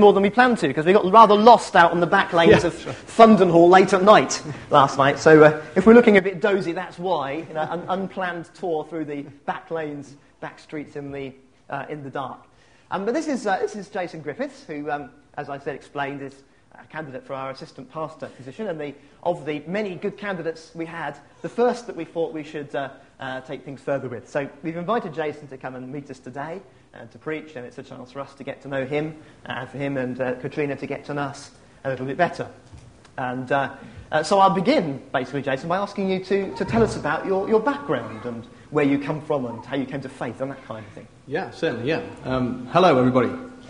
more than we planned to, because we got rather lost out on the back lanes of Fundenhall late at night last night. So if we're looking a bit dozy, that's why. An unplanned tour through the back lanes, back streets in the dark. But this is Jason Griffiths, who, as I said, explained, is a candidate for our assistant pastor position. And of the many good candidates we had, the first that we thought we should take things further with. So we've invited Jason to come and meet us today to preach, and it's a chance for us to get to know him, and for him and Katrina to get to know us a little bit better. And so I'll begin, basically, Jason, by asking you to tell us about your background and where you come from and how you came to faith and that kind of thing. Yeah, certainly, yeah. Hello, everybody.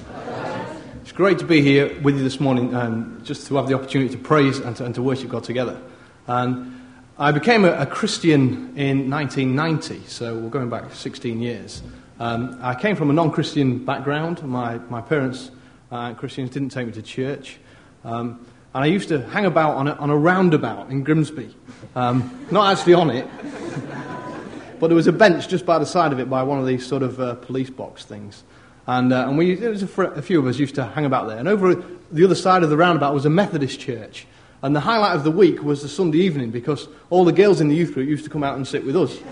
It's great to be here with you this morning, just to have the opportunity to praise and to worship God together. And I became a Christian in 1990, so we're going back 16 years. I came from a non-Christian background. My parents, Christians, didn't take me to church. And I used to hang about on a roundabout in Grimsby. Not actually on it, but there was a bench just by the side of it by one of these sort of police box things. And there was a few of us used to hang about there. And over the other side of the roundabout was a Methodist church. And the highlight of the week was the Sunday evening, because all the girls in the youth group used to come out and sit with us.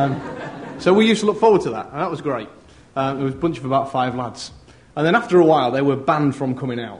So we used to look forward to that, and that was great. There was a bunch of about 5 lads. And then after a while, they were banned from coming out.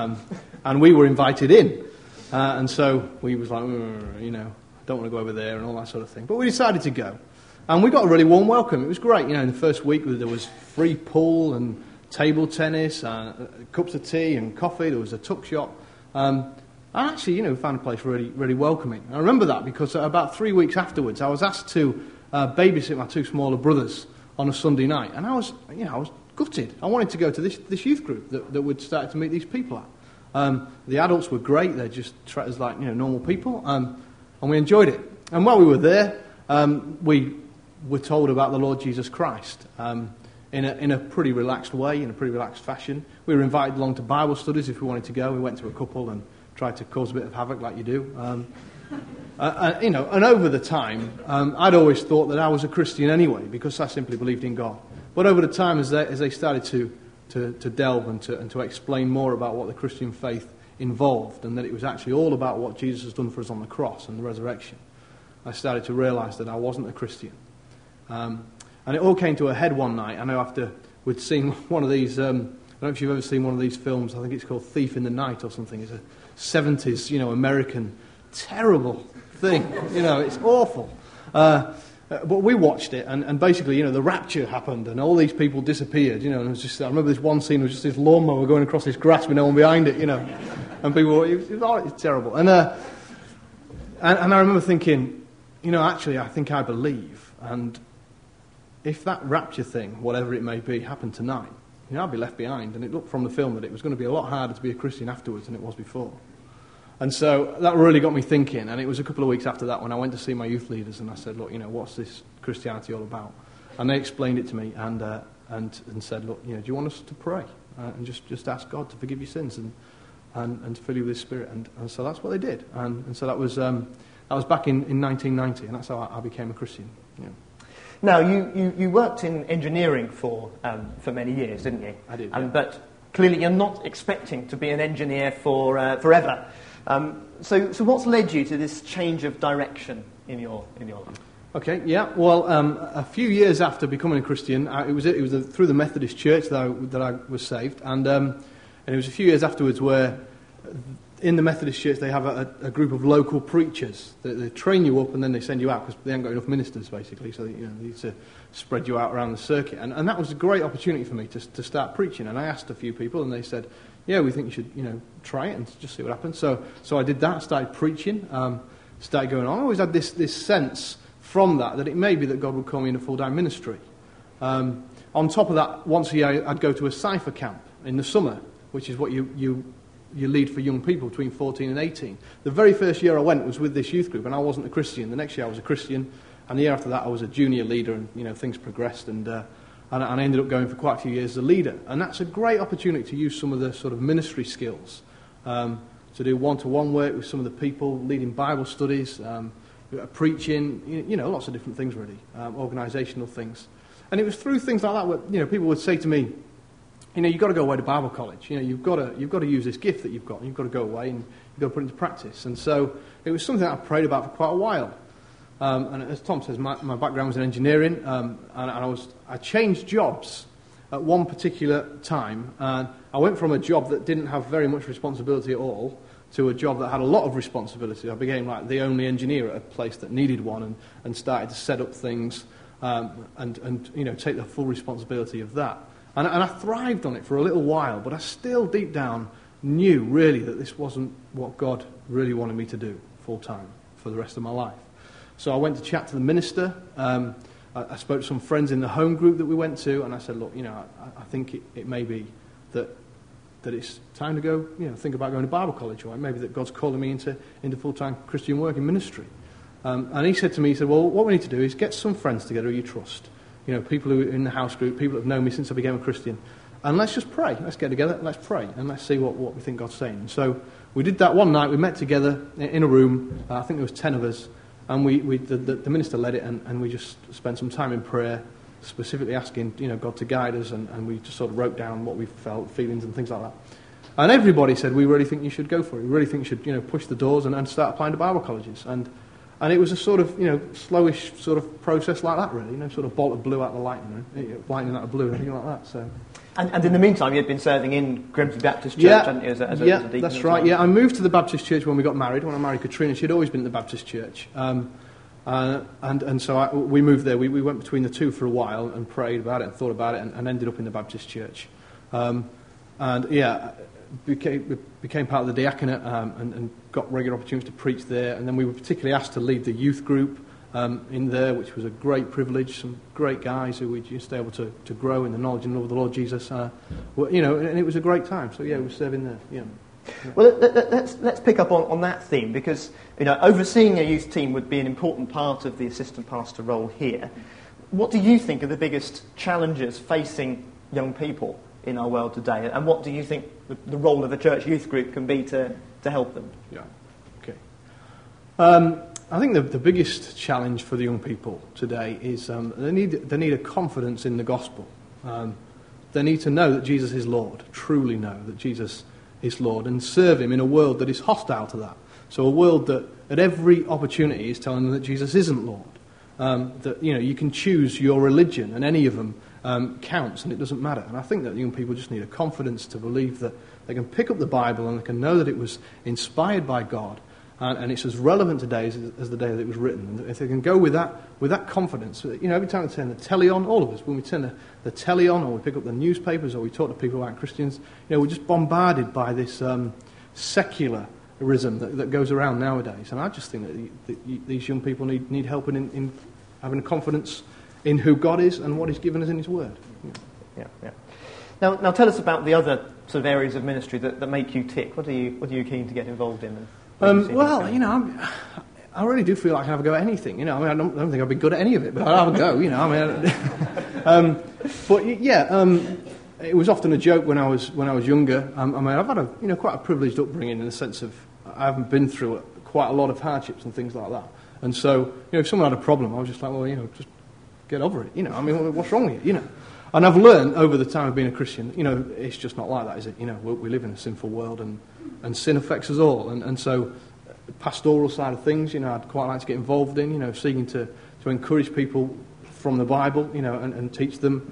And we were invited in. And so we was like, don't want to go over there and all that sort of thing. But we decided to go. And we got a really warm welcome. It was great. In the first week there was free pool and table tennis, cups of tea and coffee. There was a tuck shop. And actually, we found a place really, really welcoming. I remember that because about 3 weeks afterwards, I was asked to babysit my 2 smaller brothers on a Sunday night. And I was gutted. I wanted to go to this youth group that would start to meet these people at. The adults were great. They just treated us like normal people. And we enjoyed it. And while we were there, we were told about the Lord Jesus Christ in a pretty relaxed way, in a pretty relaxed fashion. We were invited along to Bible studies if we wanted to go. We went to a couple and tried to cause a bit of havoc like you do. And over the time, I'd always thought that I was a Christian anyway, because I simply believed in God. But over the time, as they started to delve and to explain more about what the Christian faith involved, and that it was actually all about what Jesus has done for us on the cross and the resurrection, I started to realise that I wasn't a Christian. And it all came to a head one night. I know after we'd seen one of these, I don't know if you've ever seen one of these films, I think it's called Thief in the Night or something. It's a 70s, American, terrible thing. It's awful. But we watched it, and basically, the rapture happened, and all these people disappeared, and it was just, I remember this one scene was just this lawnmower going across this grass with no one behind it, and people, it's terrible. And I remember thinking, actually, I think I believe, and if that rapture thing, whatever it may be, happened tonight, I'd be left behind. And it looked from the film that it was going to be a lot harder to be a Christian afterwards than it was before. And so that really got me thinking. And it was a couple of weeks after that when I went to see my youth leaders and I said, look, what's this Christianity all about? And they explained it to me and said, look, do you want us to pray and just ask God to forgive your sins and to fill you with His Spirit? And so that's what they did. And so that was back in 1990, and that's how I became a Christian. Yeah. Now, you worked in engineering for many years, didn't you? I did, yeah. But clearly you're not expecting to be an engineer forever. So what's led you to this change of direction in your life? Okay, yeah. Well, a few years after becoming a Christian, it was through the Methodist Church that I was saved, and it was a few years afterwards where in the Methodist Church they have a group of local preachers. They train you up and then they send you out because they haven't got enough ministers, basically, so they need to spread you out around the circuit. And that was a great opportunity for me to start preaching. And I asked a few people and they said, yeah, we think you should try it and just see what happens. So I did that, started preaching, started going on. I always had this sense from that it may be that God would call me into full-time ministry. On top of that, once a year I'd go to a Cypher camp in the summer, which is what you lead for young people between 14 and 18. The very first year I went was with this youth group, and I wasn't a Christian. The next year I was a Christian, and the year after that I was a junior leader, and things progressed, and I ended up going for quite a few years as a leader. And that's a great opportunity to use some of the sort of ministry skills, to do one-to-one work with some of the people, leading Bible studies, preaching, lots of different things really, organisational things. And it was through things like that where people would say to me, you've got to go away to Bible college. You've got to use this gift that you've got. You've got to go away and you've got to put it into practice. And so it was something that I prayed about for quite a while. And as Tom says, my background was in engineering, and I changed jobs at one particular time. And I went from a job that didn't have very much responsibility at all to a job that had a lot of responsibility. I became like the only engineer at a place that needed one, and started to set up things and take the full responsibility of that. And I thrived on it for a little while, but I still deep down knew really that this wasn't what God really wanted me to do full time for the rest of my life. So I went to chat to the minister. I spoke to some friends in the home group that we went to, and I said, look, I think it may be that it's time to go, think about going to Bible college, or maybe that God's calling me into full-time Christian work in ministry. And he said to me, well, what we need to do is get some friends together who you trust, people who are in the house group, people that have known me since I became a Christian, and let's just pray. Let's get together, let's pray, and let's see what we think God's saying. And so we did that one night. We met together in a room. I think there was 10 of us, and the minister led it, and we just spent some time in prayer, specifically asking God to guide us, and we just sort of wrote down what we felt, feelings and things like that. And everybody said, we really think you should go for it. We really think you should push the doors and start applying to Bible colleges. And it was a sort of slowish sort of process like that, really, sort of bolt of blue out of the lightning, lightning out of blue and everything like that. So. And in the meantime, you had been serving in Grimsby Baptist Church, hadn't you, as a deacon? That's right. Yeah, I moved to the Baptist Church when we got married. When I married Katrina, she'd always been at the Baptist Church. And so we moved there. We went between the two for a while and prayed about it and thought about it and ended up in the Baptist Church. Became part of the diaconate and got regular opportunities to preach there. And then we were particularly asked to lead the youth group in there, which was a great privilege. Some great guys who we just able to grow in the knowledge and love of the Lord Jesus. And it was a great time. So, we were serving there. Yeah. Well, let's pick up on that theme, because overseeing a youth team would be an important part of the assistant pastor role here. What do you think are the biggest challenges facing young people in our world today, and what do you think the role of a church youth group can be to help them? Yeah, okay. I think the biggest challenge for the young people today is they need a confidence in the gospel. They need to know that Jesus is Lord, truly know that Jesus is Lord, and serve him in a world that is hostile to that. So a world that at every opportunity is telling them that Jesus isn't Lord. That you can choose your religion, and any of them counts, and it doesn't matter. And I think that young people just need a confidence to believe that they can pick up the Bible and they can know that it was inspired by God, and it's as relevant today as the day that it was written. And if they can go with that confidence, every time we turn the telly on, all of us, when we turn the telly on, or we pick up the newspapers, or we talk to people about Christians, we're just bombarded by this secularism that goes around nowadays. And I just think that these young people need help in having confidence in who God is and what He's given us in His Word. Yeah. Now tell us about the other sort of areas of ministry that make you tick. What are you keen to get involved in? I really do feel like I can have a go at anything. I don't think I'd be good at any of it, but I'll have a go. It was often a joke when I was younger. I've had a quite a privileged upbringing in the sense of I haven't been through quite a lot of hardships and things like that. And so, if someone had a problem, I was just like, well, just get over it. What's wrong with you? And I've learned over the time of being a Christian, it's just not like that, is it? We live in a sinful world, and sin affects us all. And so, the pastoral side of things, I'd quite like to get involved in, seeking to encourage people from the Bible, and teach them,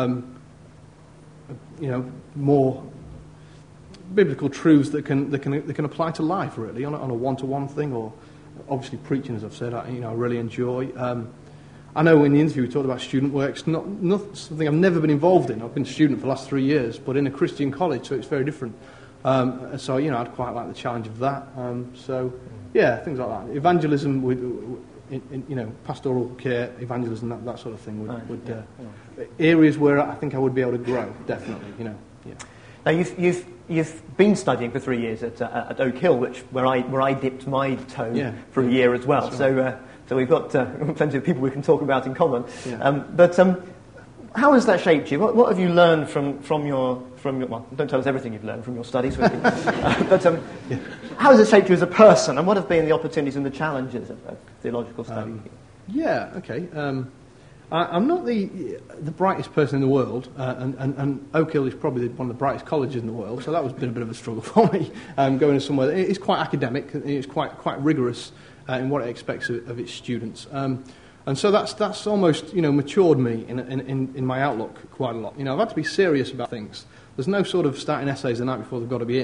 more biblical truths that can apply to life, really, on a one-to-one thing, or obviously preaching, as I've said, I really enjoy. I know in the interview we talked about student work. It's not something I've never been involved in. I've been a student for the last 3 years, but in a Christian college, so it's very different. So, I'd quite like the challenge of that. Things like that. Evangelism, pastoral care, evangelism, that sort of thing areas where I think I would be able to grow, definitely, Now, you've been studying for 3 years at Oak Hill, where I dipped my toe for a year as well. Right. So we've got plenty of people we can talk about in common. Yeah. How has that shaped you? What have you learned from your well, don't tell us everything you've learned from your studies, but how has it shaped you as a person, and what have been the opportunities and the challenges of theological study? Okay. I'm not the brightest person in the world, and Oak Hill is probably one of the brightest colleges in the world, so that was a bit of a struggle for me, going to somewhere. It's quite academic, it's quite rigorous in what it expects of its students. And so that's almost, matured me in my outlook quite a lot. I've had to be serious about things. There's no sort of starting essays the night before they've got to be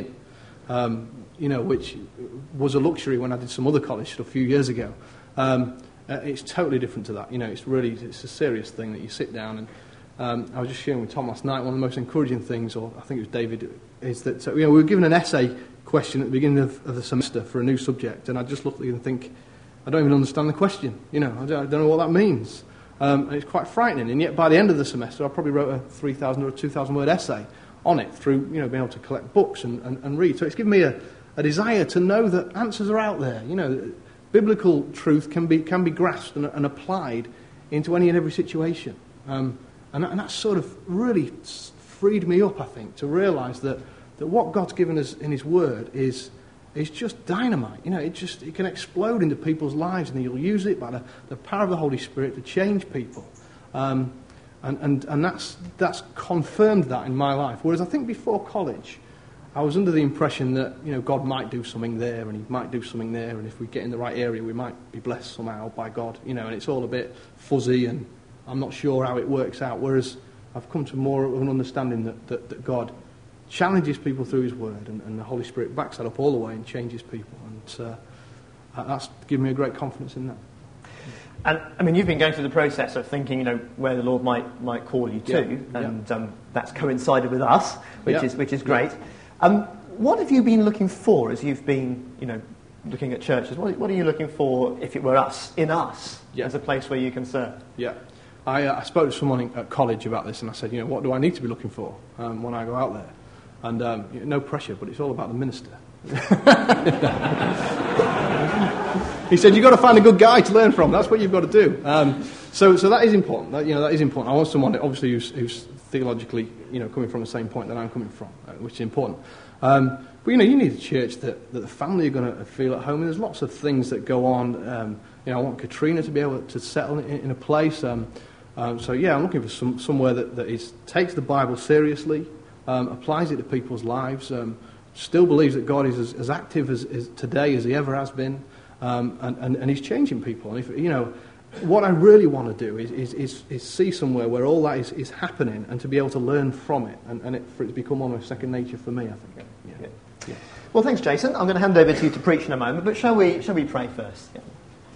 in, which was a luxury when I did some other college stuff a few years ago. It's totally different to that. It's a serious thing that you sit down and I was just sharing with Tom last night, one of the most encouraging things, or I think it was David, is that we were given an essay question at the beginning of the semester for a new subject, and I just look at it and think, I don't even understand the question. I don't know what that means. And it's quite frightening. And yet by the end of the semester, I probably wrote a 3,000 or a 2,000 word essay on it through being able to collect books and read. So it's given me a desire to know that answers are out there. Biblical truth can be grasped and applied into any and every situation. And that sort of really freed me up, I think, to realise that what God's given us in His Word is just dynamite. It can explode into people's lives, and you'll use it by the power of the Holy Spirit to change people. And that's confirmed that in my life. Whereas I think before college, I was under the impression that God might do something there, and He might do something there, and if we get in the right area, we might be blessed somehow by God. And it's all a bit fuzzy, and I'm not sure how it works out. Whereas I've come to more of an understanding that God challenges people through His Word, and the Holy Spirit backs that up all the way and changes people. And that's given me a great confidence in that. And you've been going through the process of thinking, where the Lord might call you to, and that's coincided with us, which is great. What have you been looking for as you've been, looking at churches? What are you looking for if it were us, as a place where you can serve? Yeah. I spoke to someone at college about this, and I said, what do I need to be looking for when I go out there? And no pressure, but it's all about the minister. He said, you've got to find a good guy to learn from. That's what you've got to do. So that is important. That is important. I want someone, obviously, who's theologically, coming from the same point that I'm coming from, which is important. But you need a church that the family are going to feel at home. And there's lots of things that go on. I want Katrina to be able to settle in a place. So I'm looking for somewhere that takes the Bible seriously, applies it to people's lives, still believes that God is as active as today as He ever has been, and He's changing people. And if, what I really want to do is see somewhere where all that is happening, and to be able to learn from it, and for it to become almost second nature for me, I think. Yeah. Well, thanks, Jason. I'm going to hand over to you to preach in a moment, but shall we pray first? Yeah.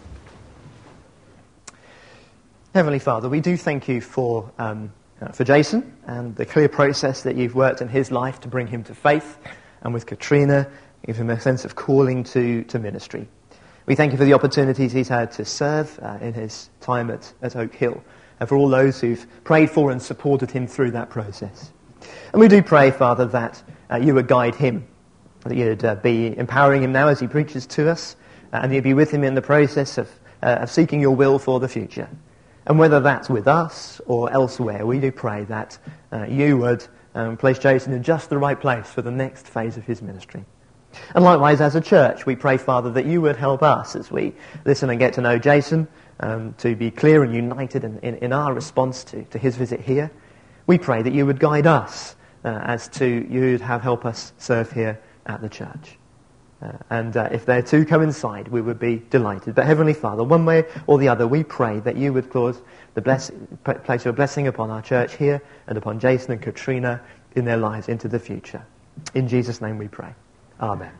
Heavenly Father, we do thank you for Jason and the clear process that you've worked in his life to bring him to faith, and with Katrina, give him a sense of calling to ministry. We thank you for the opportunities he's had to serve in his time at Oak Hill, and for all those who've prayed for and supported him through that process. And we do pray, Father, that you would guide him, that you'd be empowering him now as he preaches to us, and you'd be with him in the process of seeking your will for the future. And whether that's with us or elsewhere, we do pray that you would place Jason in just the right place for the next phase of his ministry. And likewise, as a church, we pray, Father, that you would help us as we listen and get to know Jason, to be clear and united in our response to his visit here. We pray that you would guide us as to you'd help us serve here at the church. And if their two coincide, we would be delighted. But Heavenly Father, one way or the other, we pray that you would place your blessing upon our church here and upon Jason and Katrina in their lives into the future. In Jesus' name we pray. Amen.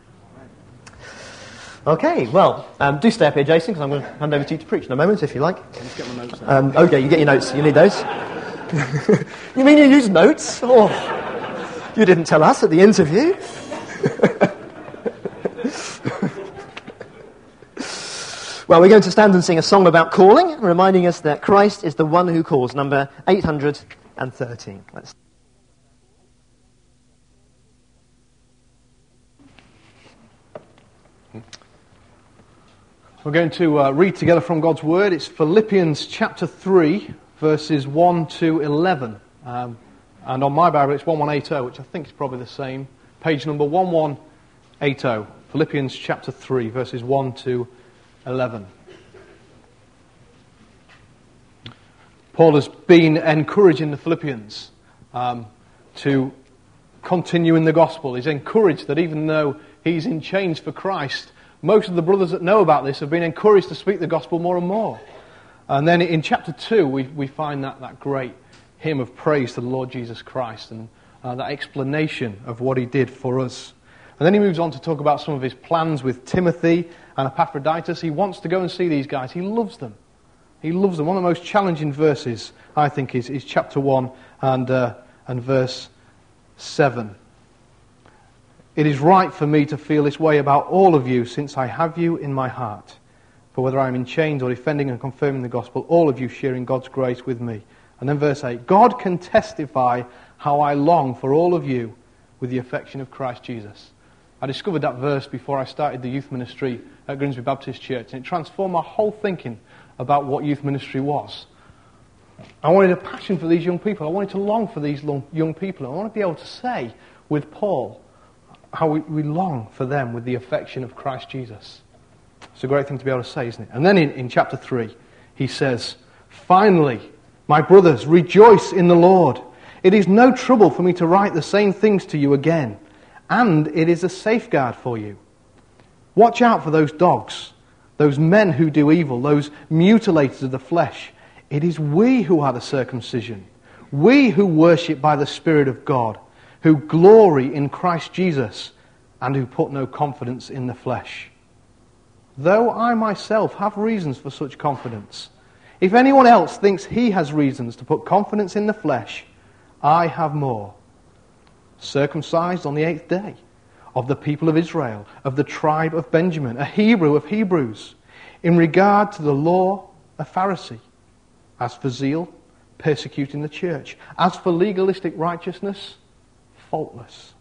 Okay, well, do stay up here, Jason, because I'm going to hand over to you to preach in a moment, if you like. Let's get my notes okay, you get your notes. You need those. You mean you use notes? Oh, you didn't tell us at the interview. Well, we're going to stand and sing a song about calling, reminding us that Christ is the one who calls, number 813. We're going to read together from God's Word. It's Philippians chapter 3, verses 1 to 11. And on my Bible it's 1180, which I think is probably the same. Page number 1180. Philippians chapter 3, verses 1 to 11. Paul has been encouraging the Philippians to continue in the gospel. He's encouraged that even though he's in chains for Christ, most of the brothers that know about this have been encouraged to speak the gospel more and more. And then in chapter 2, we find that great hymn of praise to the Lord Jesus Christ and that explanation of what he did for us. And then he moves on to talk about some of his plans with Timothy and Epaphroditus. He wants to go and see these guys. He loves them. He loves them. One of the most challenging verses, I think, is chapter 1 and verse 7. It is right for me to feel this way about all of you, since I have you in my heart. For whether I am in chains or defending and confirming the gospel, all of you sharing God's grace with me. And then verse 8, God can testify how I long for all of you with the affection of Christ Jesus. I discovered that verse before I started the youth ministry at Grimsby Baptist Church, and it transformed my whole thinking about what youth ministry was. I wanted a passion for these young people. I wanted to long for these young people. I want to be able to say with Paul how we long for them with the affection of Christ Jesus. It's a great thing to be able to say, isn't it? And then in chapter 3, he says, finally, my brothers, rejoice in the Lord. It is no trouble for me to write the same things to you again, and it is a safeguard for you. Watch out for those dogs, those men who do evil, those mutilators of the flesh. It is we who are the circumcision, we who worship by the Spirit of God, who glory in Christ Jesus, and who put no confidence in the flesh. Though I myself have reasons for such confidence, if anyone else thinks he has reasons to put confidence in the flesh, I have more. Circumcised on the 8th day, of the people of Israel, of the tribe of Benjamin, a Hebrew of Hebrews, in regard to the law, a Pharisee, as for zeal, persecuting the church, as for legalistic righteousness, faultless.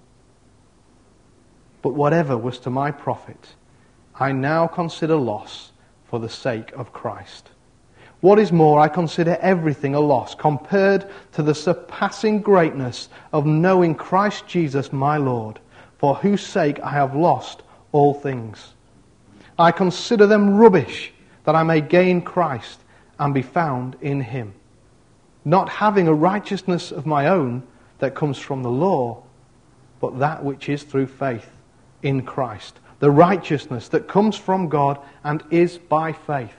But whatever was to my profit, I now consider loss for the sake of Christ. What is more, I consider everything a loss compared to the surpassing greatness of knowing Christ Jesus my Lord, for whose sake I have lost all things. I consider them rubbish, that I may gain Christ and be found in him, not having a righteousness of my own that comes from the law, but that which is through faith in Christ, the righteousness that comes from God and is by faith.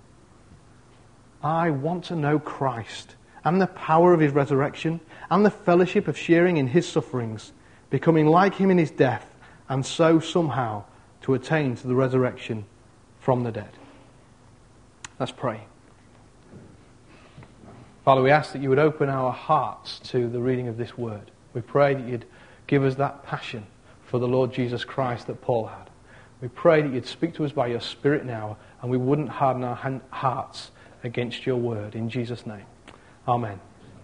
I want to know Christ and the power of his resurrection and the fellowship of sharing in his sufferings, becoming like him in his death, and so somehow to attain to the resurrection from the dead. Let's pray. Father, we ask that you would open our hearts to the reading of this word. We pray that you'd give us that passion for the Lord Jesus Christ that Paul had. We pray that you'd speak to us by your Spirit now, and we wouldn't harden our hearts against your word. In Jesus' name. Amen.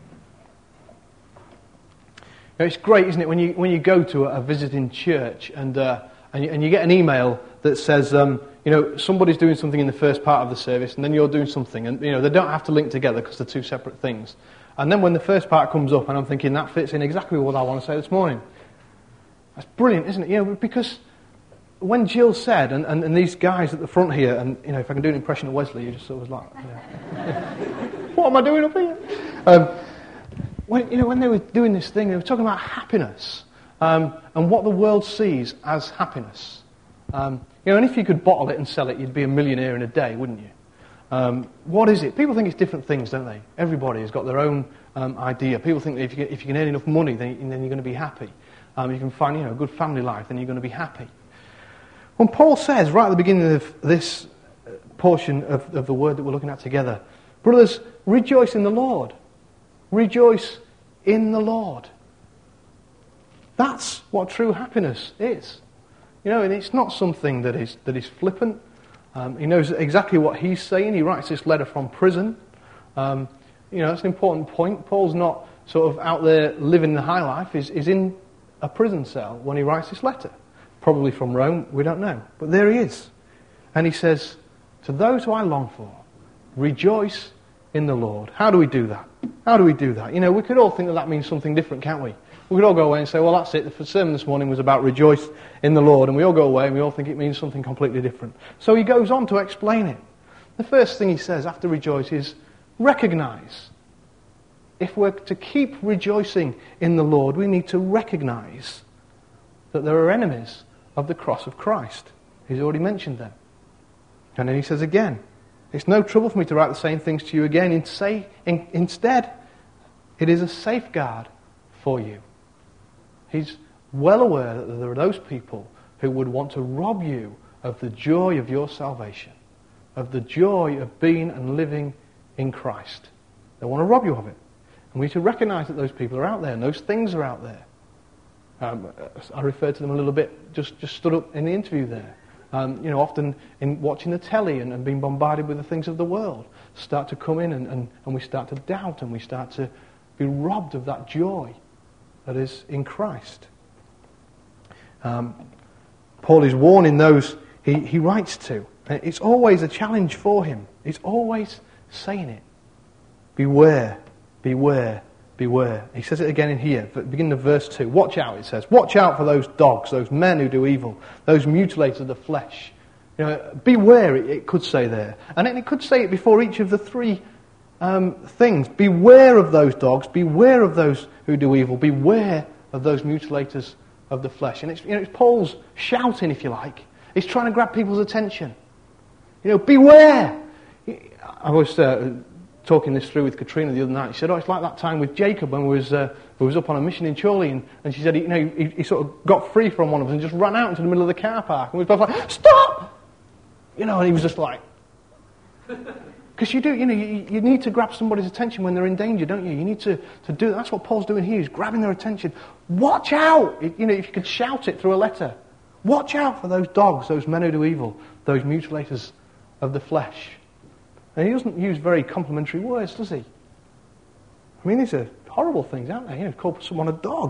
Now, it's great, isn't it, when you go to a visiting church and you get an email that says, somebody's doing something in the first part of the service and then you're doing something, and they don't have to link together because they're two separate things. And then when the first part comes up, and I'm thinking that fits in exactly what I want to say this morning. That's brilliant, isn't it? Because when Jill said, and these guys at the front here, and if I can do an impression of Wesley, you just sort of like, what am I doing up here? When they were doing this thing, they were talking about happiness and what the world sees as happiness. And if you could bottle it and sell it, you'd be a millionaire in a day, wouldn't you? What is it? People think it's different things, don't they? Everybody has got their own idea. People think that if you can earn enough money, then you're going to be happy. You can find a good family life, then you're going to be happy. When Paul says, right at the beginning of this portion of the word that we're looking at together, brothers, rejoice in the Lord. Rejoice in the Lord. That's what true happiness is. And it's not something that is flippant. He knows exactly what he's saying. He writes this letter from prison. That's an important point. Paul's not sort of out there living the high life. He's in a prison cell when he writes this letter. Probably from Rome, we don't know. But there he is. And he says, to those who I long for, rejoice in the Lord. How do we do that? How do we do that? We could all think that means something different, can't we? We could all go away and say, well, that's it. The sermon this morning was about rejoice in the Lord. And we all go away and we all think it means something completely different. So he goes on to explain it. The first thing he says after rejoice is recognize. if we're to keep rejoicing in the Lord, we need to recognize that there are enemies of the cross of Christ. He's already mentioned them. And then he says again, it's no trouble for me to write the same things to you again. Instead, it is a safeguard for you. He's well aware that there are those people who would want to rob you of the joy of your salvation, of the joy of being and living in Christ. They want to rob you of it. And we need to recognize that those people are out there and those things are out there. I referred to them a little bit, just stood up in the interview there. Often in watching the telly and being bombarded with the things of the world, start to come in and we start to doubt and we start to be robbed of that joy that is in Christ. Paul is warning those he writes to. It's always a challenge for him. He's always saying it. Beware, beware, beware. He says it again in here, beginning of verse 2. Watch out, it says. Watch out for those dogs, those men who do evil, those mutilators of the flesh. Beware, it could say there. And then it could say it before each of the three things. Beware of those dogs, beware of those who do evil, beware of those mutilators of the flesh. And it's Paul's shouting, if you like. He's trying to grab people's attention. Beware! I was talking this through with Katrina the other night. She said, it's like that time with Jacob when we was up on a mission in Chorley, and she said, he sort of got free from one of us and just ran out into the middle of the car park, and we were both like, stop! And he was just like, because you need to grab somebody's attention when they're in danger, don't you? You need to do that. That's what Paul's doing here. He's grabbing their attention. Watch out! If you could shout it through a letter. Watch out for those dogs, those men who do evil, those mutilators of the flesh. And he doesn't use very complimentary words, does he? I mean, these are horrible things, aren't they? Call someone a dog.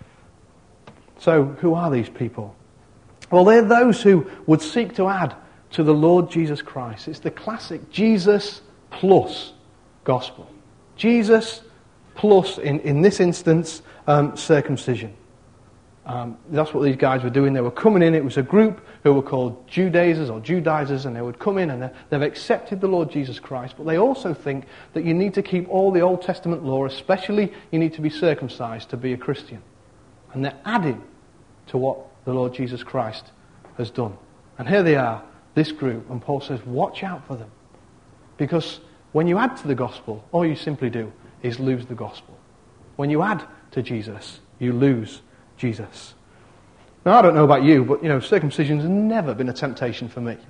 So, who are these people? Well, they're those who would seek to add to the Lord Jesus Christ. It's the classic Jesus plus gospel. Jesus plus, in this instance, circumcision. That's what these guys were doing. They were coming in. It was a group who were called Judaizers or Judaizers, and they would come in and they've accepted the Lord Jesus Christ, but they also think that you need to keep all the Old Testament law, especially you need to be circumcised to be a Christian. And they're adding to what the Lord Jesus Christ has done. And here they are, this group, and Paul says, watch out for them. Because when you add to the gospel, all you simply do is lose the gospel. When you add to Jesus, you lose Jesus. Now, I don't know about you, but, circumcision's never been a temptation for me.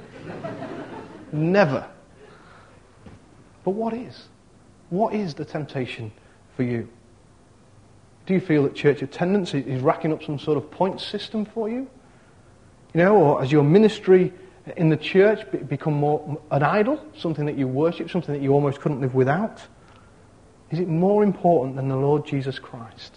Never. But what is? What is the temptation for you? Do you feel that church attendance is racking up some sort of point system for you? Or has your ministry in the church become more an idol, something that you worship, something that you almost couldn't live without? Is it more important than the Lord Jesus Christ?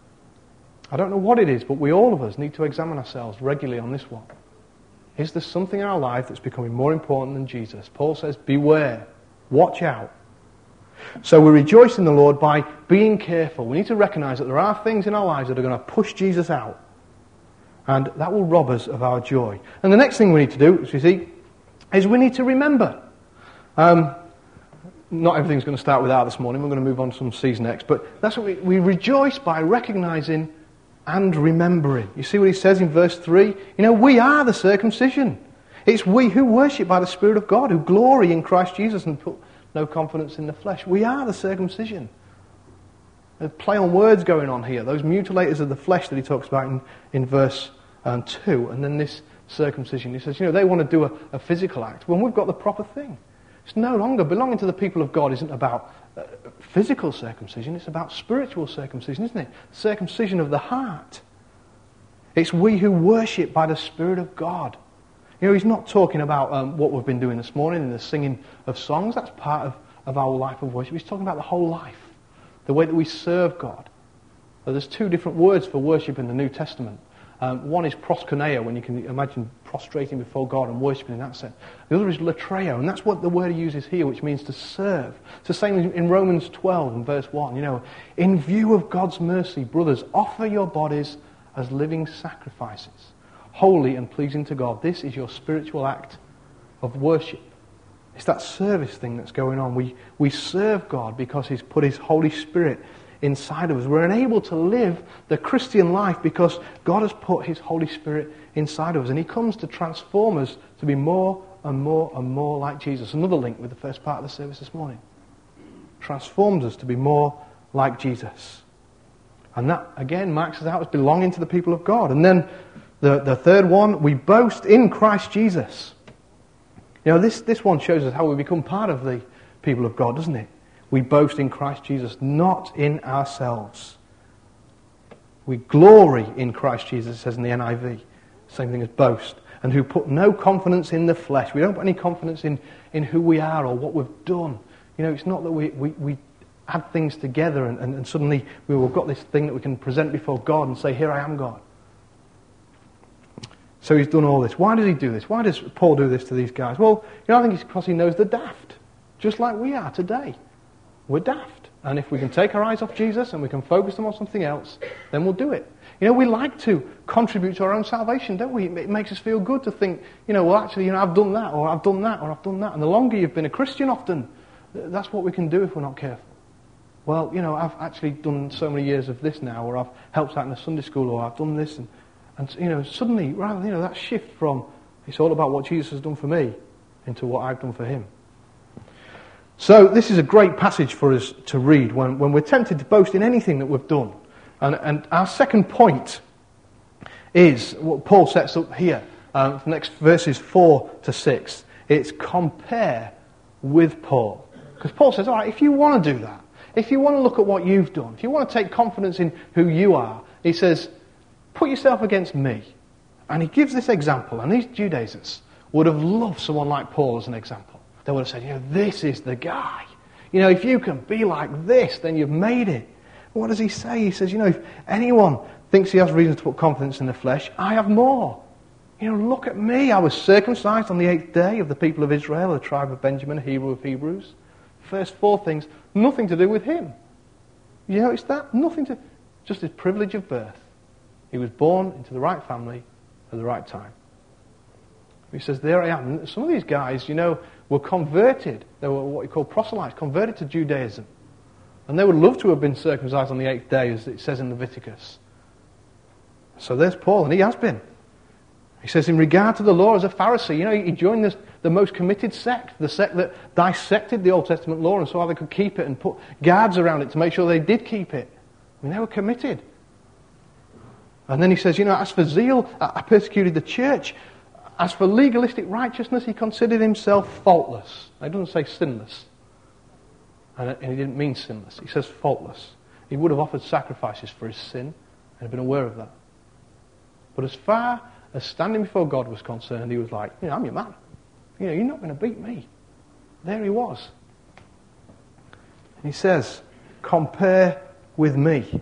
I don't know what it is, but all of us need to examine ourselves regularly on this one. Is there something in our life that's becoming more important than Jesus? Paul says, beware, watch out. So we rejoice in the Lord by being careful. We need to recognize that there are things in our lives that are going to push Jesus out. And that will rob us of our joy. And the next thing we need to do, as you see, is we need to remember. Not everything's going to start with R this morning. We're going to move on to some C's next. But that's what we rejoice by recognizing and remembering. You see what he says in verse 3? We are the circumcision. It's we who worship by the Spirit of God, who glory in Christ Jesus and put no confidence in the flesh. We are the circumcision. There's a play on words going on here. Those mutilators of the flesh that he talks about in verse 2. And then this circumcision. He says, they want to do a physical act when we've got the proper thing. It's no longer belonging to the people of God isn't about physical circumcision, it's about spiritual circumcision, isn't it? Circumcision of the heart. It's we who worship by the Spirit of God. He's not talking about what we've been doing this morning in the singing of songs. That's part of our life of worship. He's talking about the whole life, the way that we serve God. There's two different words for worship in the New Testament. One is proskuneo, when you can imagine prostrating before God and worshipping in that sense. The other is latreo, and that's what the word he uses here, which means to serve. It's the same in Romans 12 and verse 1. In view of God's mercy, brothers, offer your bodies as living sacrifices, holy and pleasing to God. This is your spiritual act of worship. It's that service thing that's going on. We serve God because He's put His Holy Spirit inside of us. We're enabled to live the Christian life because God has put His Holy Spirit inside of us. And He comes to transform us to be more and more and more like Jesus. Another link with the first part of the service this morning. Transforms us to be more like Jesus. And that, again, marks us out as belonging to the people of God. And then the third one, we boast in Christ Jesus. You know, this one shows us how we become part of the people of God, doesn't it? We boast in Christ Jesus, not in ourselves. We glory in Christ Jesus, it says in the NIV. Same thing as boast. And who put no confidence in the flesh. We don't put any confidence in who we are or what we've done. You know, it's not that we add things together and suddenly we've got this thing that we can present before God and say, here I am, God. So he's done all this. Why does he do this? Why does Paul do this to these guys? Well, I think it's because he knows they're daft. Just like we are today. We're daft. And if we can take our eyes off Jesus and we can focus them on something else, then we'll do it. You know, we like to contribute to our own salvation, don't we? It makes us feel good to think, well, actually, I've done that, or I've done that, or I've done that. And the longer you've been a Christian often, that's what we can do if we're not careful. Well, I've actually done so many years of this now, or I've helped out in a Sunday school, or I've done this, and suddenly, rather, that shift from it's all about what Jesus has done for me into what I've done for Him. So this is a great passage for us to read when we're tempted to boast in anything that we've done. And our second point is what Paul sets up here, the next verses 4 to 6. It's compare with Paul. Because Paul says, all right, if you want to do that, if you want to look at what you've done, if you want to take confidence in who you are, he says, put yourself against me. And he gives this example, and these Judaizers would have loved someone like Paul as an example. They would have said, this is the guy. If you can be like this, then you've made it. What does he say? He says, if anyone thinks he has reason to put confidence in the flesh, I have more. Look at me. I was circumcised on the 8th day of the people of Israel, the tribe of Benjamin, a Hebrew of Hebrews. First 4 things, nothing to do with him. You notice that? Nothing to, just his privilege of birth. He was born into the right family at the right time. He says, there I am. And some of these guys, were converted. They were what you call proselytes, converted to Judaism. And they would love to have been circumcised on the 8th day, as it says in Leviticus. So there's Paul, and he has been. He says, in regard to the law, as a Pharisee, he joined the most committed sect, the sect that dissected the Old Testament law and saw how they could keep it and put guards around it to make sure they did keep it. They were committed. And then he says, as for zeal, I persecuted the church. As for legalistic righteousness, he considered himself faultless. He doesn't say sinless. And he didn't mean sinless. He says faultless. He would have offered sacrifices for his sin and had been aware of that. But as far as standing before God was concerned, he was like, I'm your man. You're not going to beat me. There he was. And he says, compare with me.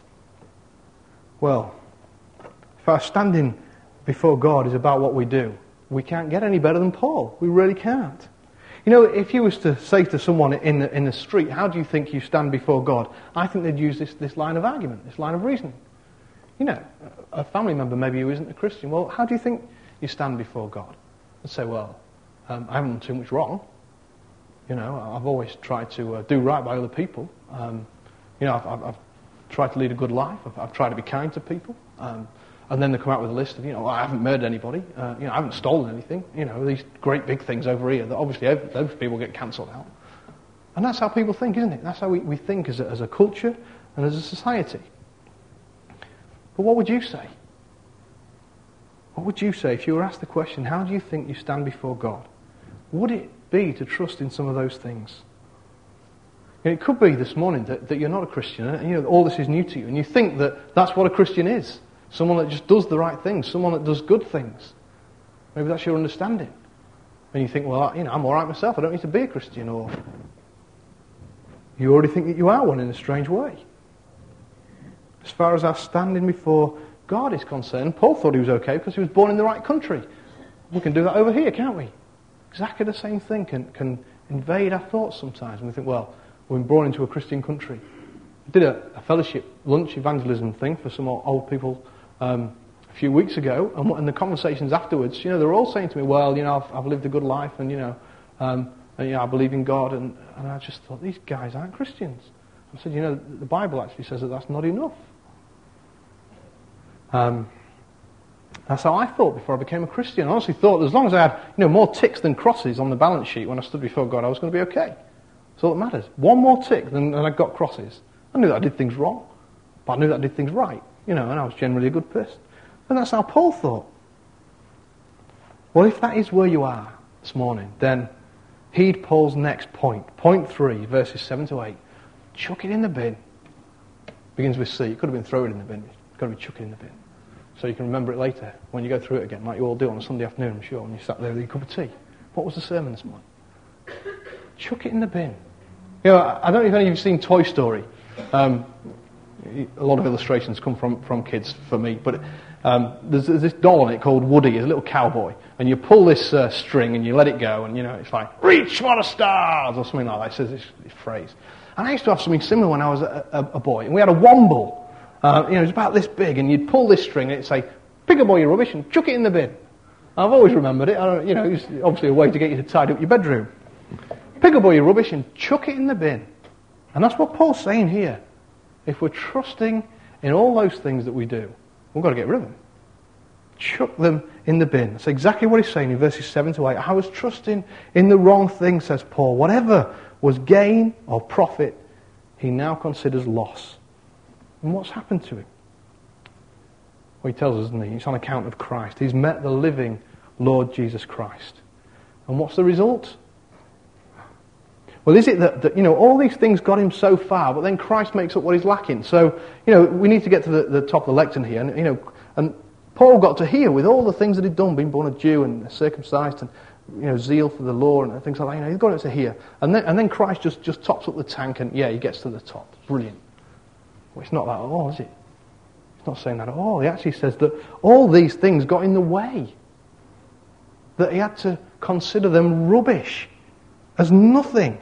Well, if our standing before God is about what we do, we can't get any better than Paul. We really can't. If you was to say to someone in the street, how do you think you stand before God? I think they'd use this line of argument, this line of reasoning. A family member maybe who isn't a Christian, well, how do you think you stand before God? And say, well, I haven't done too much wrong. I've always tried to do right by other people. I've tried to lead a good life. I've tried to be kind to people. And then they come out with a list of, I haven't murdered anybody, I haven't stolen anything, these great big things over here that obviously those people get cancelled out. And that's how people think, isn't it? That's how we think as a culture and as a society. But what would you say? What would you say if you were asked the question, how do you think you stand before God? Would it be to trust in some of those things? It could be this morning that you're not a Christian and all this is new to you and you think that that's what a Christian is. Someone that just does the right things. Someone that does good things. Maybe that's your understanding. And you think, well, I'm all right myself. I don't need to be a Christian. Or you already think that you are one in a strange way. As far as our standing before God is concerned, Paul thought he was okay because he was born in the right country. We can do that over here, can't we? Exactly the same thing can invade our thoughts sometimes. And we think, well, we've been born into a Christian country. I did a fellowship lunch evangelism thing for some old people a few weeks ago, and the conversations afterwards, they're all saying to me, well, I've lived a good life, and And, I believe in God, and I just thought, these guys aren't Christians. I said, the Bible actually says that that's not enough. That's how I thought before I became a Christian. I honestly thought that as long as I had more ticks than crosses on the balance sheet when I stood before God, I was going to be okay. That's all that matters. One more tick and I got crosses. I knew that I did things wrong, but I knew that I did things right, and I was generally a good person. And that's how Paul thought. Well, if that is where you are this morning, then heed Paul's next point. Point 3, verses 7 to 8. Chuck it in the bin. Begins with C. It could have been throw it in the bin. It's got to be chuck it in the bin. So you can remember it later when you go through it again, like you all do on a Sunday afternoon, I'm sure, when you sat there with your cup of tea. What was the sermon this morning? Chuck it in the bin. I don't know if any of you have seen Toy Story. A lot of illustrations come from kids for me, but there's this doll on it called Woody, a little cowboy, and you pull this string and you let it go, and it's like, reach for the stars, or something like that. It says this phrase. And I used to have something similar when I was a boy, and we had a womble. It was about this big, and you'd pull this string and it'd say, pick up all your rubbish and chuck it in the bin. I've always remembered it. It was obviously a way to get you to tidy up your bedroom. Pick up all your rubbish and chuck it in the bin. And that's what Paul's saying here. If we're trusting in all those things that we do, we've got to get rid of them. Chuck them in the bin. That's exactly what he's saying in verses 7 to 8. I was trusting in the wrong thing, says Paul. Whatever was gain or profit, he now considers loss. And what's happened to him? Well, he tells us, doesn't he? It's on account of Christ. He's met the living Lord Jesus Christ. And what's the result? Well, is it that all these things got him so far, but then Christ makes up what he's lacking? So, we need to get to the top of the lectern here. And Paul got to here with all the things that he'd done, being born a Jew and circumcised and, zeal for the law and things like that. He's got to here. And then Christ just tops up the tank and, he gets to the top. Brilliant. Well, it's not that at all, is it? It's not saying that at all. He actually says that all these things got in the way. That he had to consider them rubbish, as nothing.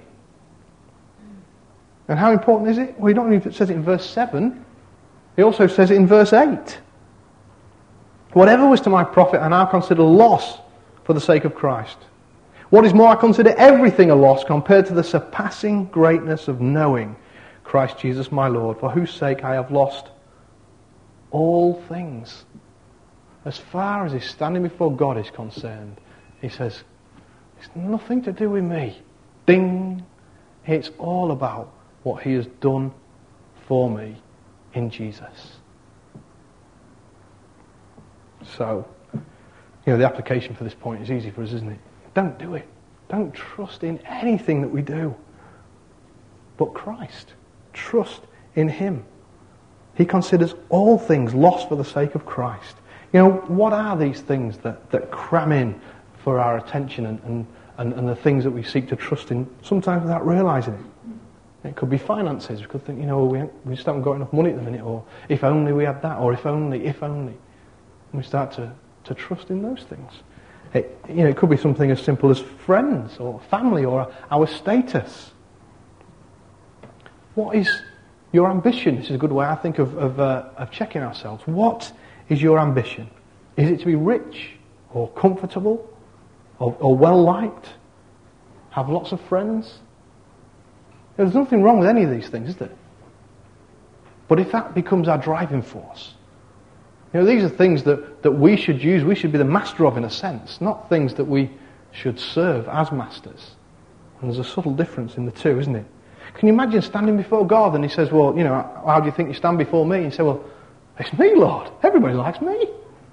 And how important is it? Well, he not only says it in verse 7, he also says it in verse 8. Whatever was to my profit, I now consider loss for the sake of Christ. What is more, I consider everything a loss compared to the surpassing greatness of knowing Christ Jesus my Lord, for whose sake I have lost all things. As far as his standing before God is concerned, he says, it's nothing to do with me. Ding! It's all about what he has done for me in Jesus. So, the application for this point is easy for us, isn't it? Don't do it. Don't trust in anything that we do. But Christ. Trust in him. He considers all things lost for the sake of Christ. What are these things that cram in for our attention and the things that we seek to trust in, sometimes without realising it? It could be finances. We could think, we just haven't got enough money at the minute, or if only we had that, or if only. And we start to trust in those things. It could be something as simple as friends, or family, or our status. What is your ambition? This is a good way, I think, of checking ourselves. What is your ambition? Is it to be rich, or comfortable, or well-liked? Have lots of friends? There's nothing wrong with any of these things, is there? But if that becomes our driving force, these are things that we should use, we should be the master of in a sense, not things that we should serve as masters. And there's a subtle difference in the two, isn't it? Can you imagine standing before God and he says, well, how do you think you stand before me? And you say, well, it's me, Lord. Everybody likes me.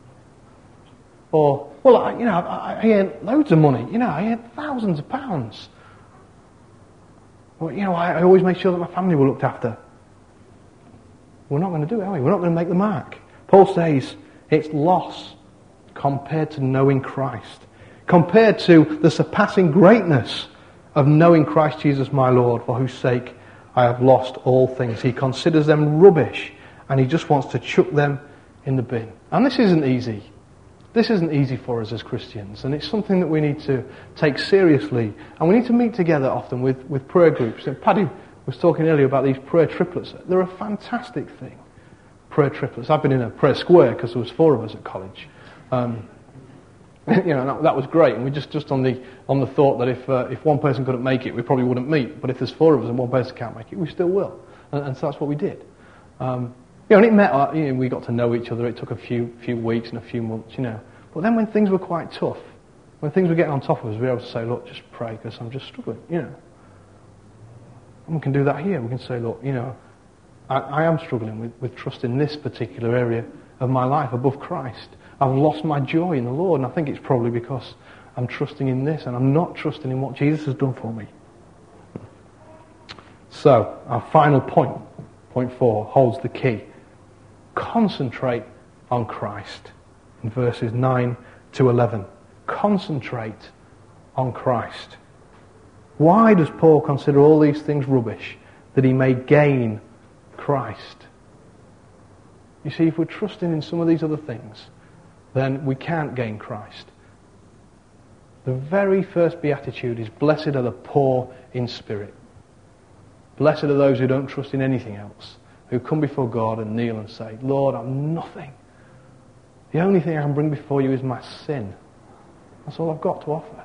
Or, well, I earn loads of money. I earn thousands of pounds. Well, I always make sure that my family were looked after. We're not going to do it, are we? We're not going to make the mark. Paul says it's loss compared to knowing Christ. Compared to the surpassing greatness of knowing Christ Jesus my Lord, for whose sake I have lost all things. He considers them rubbish, and he just wants to chuck them in the bin. And this isn't easy. This isn't easy for us as Christians, and it's something that we need to take seriously. And we need to meet together often with prayer groups. And Paddy was talking earlier about these prayer triplets. They're a fantastic thing. Prayer triplets. I've been in a prayer square because there was 4 of us at college. That was great. And we just on the thought that if one person couldn't make it, we probably wouldn't meet. But if there's 4 of us and one person can't make it, we still will. And so that's what we did. And it meant we got to know each other. It took a few weeks and a few months, But then when things were quite tough, when things were getting on top of us, we were able to say, look, just pray because I'm just struggling, And we can do that here. We can say, look, I am struggling with trusting this particular area of my life above Christ. I've lost my joy in the Lord, and I think it's probably because I'm trusting in this and I'm not trusting in what Jesus has done for me. So, our final point 4, holds the key. Concentrate on Christ. In verses 9 to 11. Concentrate on Christ. Why does Paul consider all these things rubbish? That he may gain Christ. You see, if we're trusting in some of these other things, then we can't gain Christ. The very first beatitude is, blessed are the poor in spirit. Blessed are those who don't trust in anything else, who come before God and kneel and say, Lord, I'm nothing. The only thing I can bring before you is my sin. That's all I've got to offer.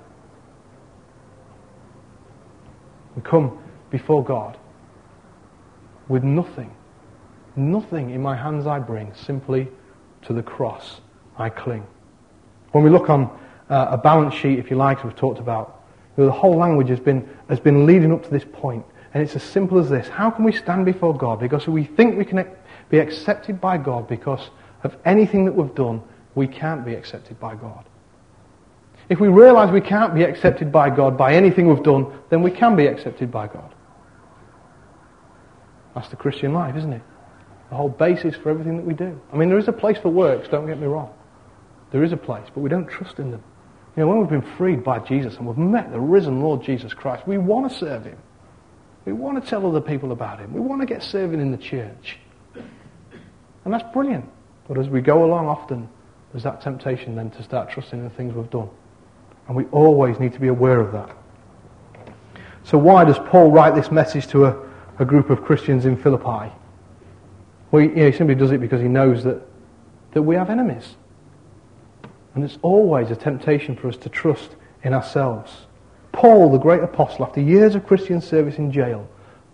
We come before God with nothing. Nothing in my hands I bring, simply to the cross I cling. When we look on a balance sheet, if you like, as we've talked about, the whole language has been leading up to this point. And it's as simple as this. How can we stand before God? Because we think we can be accepted by God because of anything that we've done, we can't be accepted by God. If we realise we can't be accepted by God by anything we've done, then we can be accepted by God. That's the Christian life, isn't it? The whole basis for everything that we do. I mean, there is a place for works, don't get me wrong. There is a place, but we don't trust in them. When we've been freed by Jesus and we've met the risen Lord Jesus Christ, we want to serve Him. We want to tell other people about Him. We want to get serving in the church. And that's brilliant. But as we go along, often there's that temptation then to start trusting in the things we've done. And we always need to be aware of that. So why does Paul write this message to a group of Christians in Philippi? Well, he simply does it because he knows that we have enemies. And it's always a temptation for us to trust in ourselves. Paul, the great apostle, after years of Christian service in jail,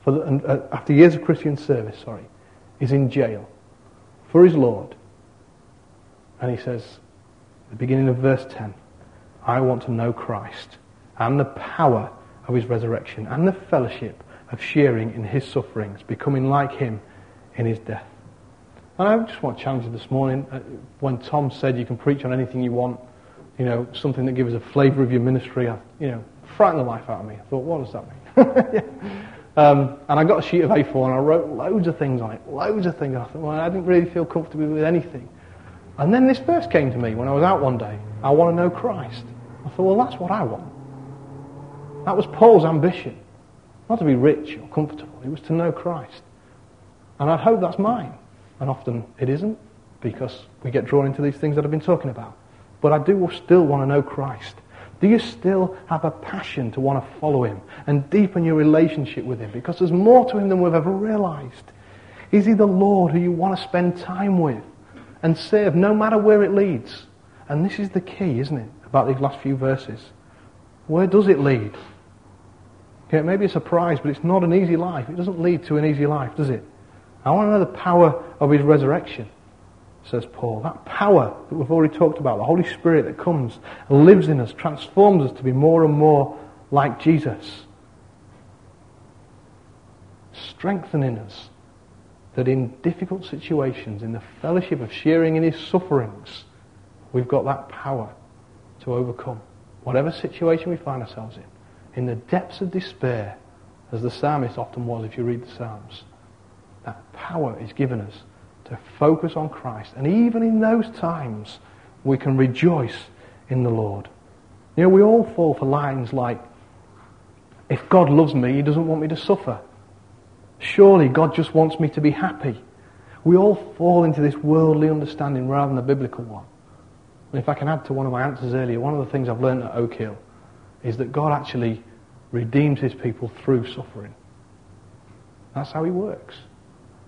is in jail for his Lord. And he says, at the beginning of verse 10, I want to know Christ and the power of His resurrection and the fellowship of sharing in His sufferings, becoming like Him in His death. And I just want to challenge you this morning. When Tom said you can preach on anything you want, something that gives a flavour of your ministry, frightened the life out of me. I thought, what does that mean? And I got a sheet of A4 and I wrote loads of things on it. Loads of things. And I thought, well, I didn't really feel comfortable with anything. And then this verse came to me when I was out one day. I want to know Christ. I thought, well, that's what I want. That was Paul's ambition. Not to be rich or comfortable. It was to know Christ. And I hope that's mine. And often it isn't, because we get drawn into these things that I've been talking about. But I do still want to know Christ. Do you still have a passion to want to follow Him and deepen your relationship with Him? Because there's more to Him than we've ever realised. Is He the Lord who you want to spend time with and serve, no matter where it leads? And this is the key, isn't it, about these last few verses. Where does it lead? Okay, it may be a surprise, but it's not an easy life. It doesn't lead to an easy life, does it? I want to know the power of His resurrection, says Paul. That power that we've already talked about, the Holy Spirit that comes and lives in us, transforms us to be more and more like Jesus. Strengthening us, that in difficult situations, in the fellowship of sharing in His sufferings, we've got that power to overcome whatever situation we find ourselves in the depths of despair, as the psalmist often was if you read the Psalms. That power is given us to focus on Christ. And even in those times, we can rejoice in the Lord. We all fall for lines like, if God loves me, He doesn't want me to suffer. Surely God just wants me to be happy. We all fall into this worldly understanding rather than a biblical one. And if I can add to one of my answers earlier, one of the things I've learned at Oak Hill is that God actually redeems His people through suffering. That's how He works.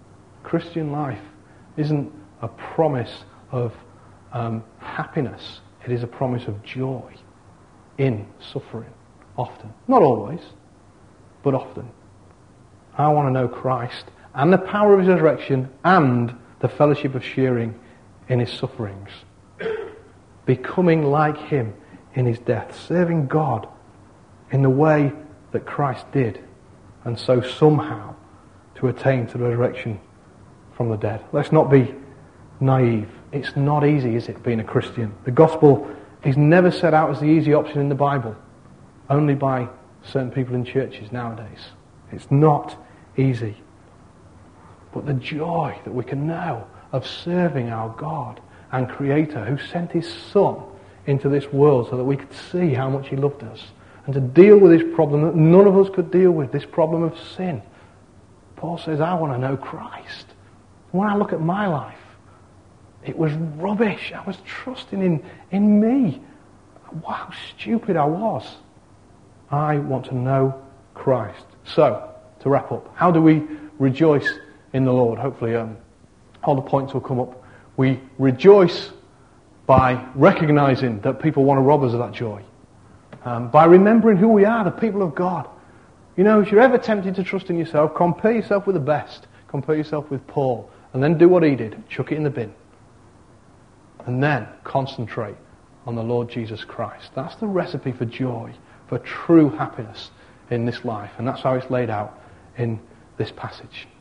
Christian life isn't a promise of happiness It is a promise of joy in suffering, often. Not always, but often. I want to know Christ and the power of his resurrection and the fellowship of sharing in his sufferings. Becoming like him in his death, serving God in the way that Christ did, and so somehow to attain to the resurrection from the dead. Let's not be naive. It's not easy, is it, being a Christian? The gospel is never set out as the easy option in the Bible, only by certain people in churches nowadays. It's not easy. But the joy that we can know of serving our God and Creator, who sent his Son into this world so that we could see how much he loved us, and to deal with this problem that none of us could deal with, this problem of sin. Paul says, I want to know Christ. When I look at my life, it was rubbish. I was trusting in me. Wow, how stupid I was. I want to know Christ. So, to wrap up, how do we rejoice in the Lord? Hopefully all the points will come up. We rejoice by recognizing that people want to rob us of that joy. By remembering who we are, the people of God. You know, if you're ever tempted to trust in yourself, compare yourself with the best. Compare yourself with Paul. And then do what he did. Chuck it in the bin. And then concentrate on the Lord Jesus Christ. That's the recipe for joy, for true happiness in this life. And that's how it's laid out in this passage.